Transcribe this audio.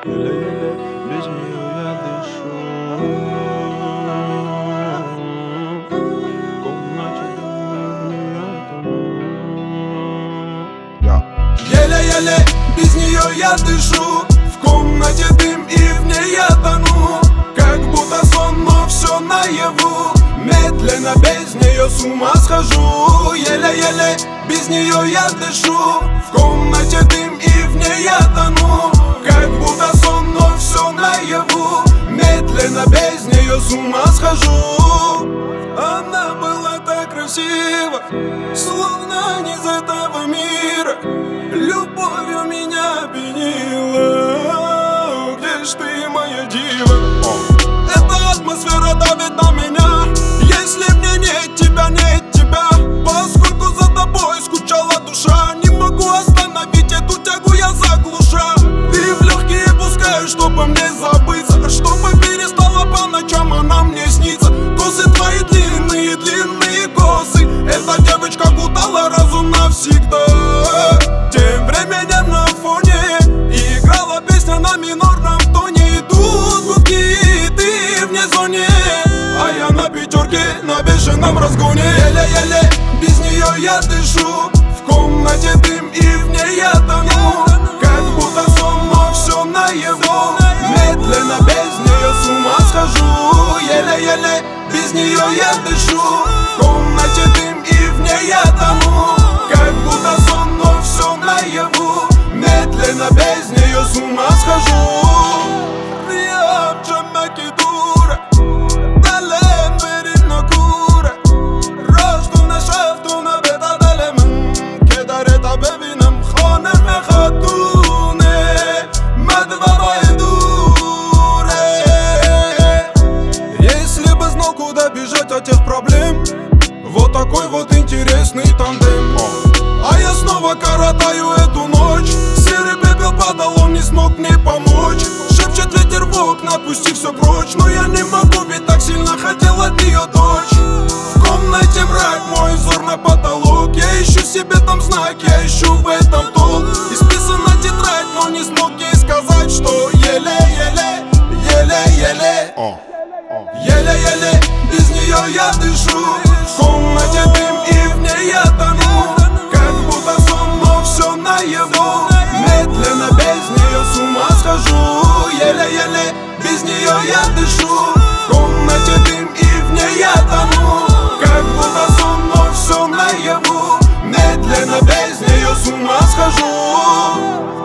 еле-еле без нее я дышу. В комнате дым, в нее тону. Еле-еле без нее я дышу. В комнате дым и в ней я тону. Как будто сон, но все наяву. Медленно без нее с ума схожу. Еле-еле без нее я дышу. В комнате дым и в ней я тону. Как будто сон, но все наяву. Медленно без нее с ума схожу. Она была так красива, словно не из этого мира. Любовью меня опьянила. Где ж ты, моя дива? Эта атмосфера давит на меня. Если в ней нет тебя, нет тебя. Поскольку за тобой скучала душа, не могу остановить эту тягу, я заглуша. Ты в легкие пускаешь, чтобы мне забыться, чтобы перестала по ночам она мне снится. Косы твои длинные, длинные косы. Эта девочка кутала разум навсегда. Тем временем на фоне играла песня на минорном тоне. Идут гудки, и ты вне зоне, а я на пятерке, на бешеном разгоне. Еле-еле без нее я дышу. В комнате дым и в ней я тону. Как будто сон, но все наяву. Медленно без нее с ума схожу. Еле-еле без нее я дышу. В комнате дым и в ней я тону. Как будто сон, но все наяву. Медленно без нее с ума схожу. Если бы знал, куда бежать от тех проблем, вот такой вот интересный тандем. А я снова коротаю эту ночь. Серый пепел падал, он не смог мне помочь. Шепчет ветер в окна, отпусти все прочь. Но я не могу, ведь так сильно хотел от нее дочь. В комнате мрак, мой взор на потолок. Я ищу себе там знаки, я ищу в этом толк. Исписана тетрадь, но не смог ей сказать, что еле-еле, еле-еле. Еле-еле без нее я дышу. В комнате дым и в ней я тону. Как будто сон, но все наяву. Медленно без нее с ума схожу. Еле-еле без нее я дышу. В комнате дым и в ней я тону. Как будто сон, но все наяву. Медленно без нее с ума схожу.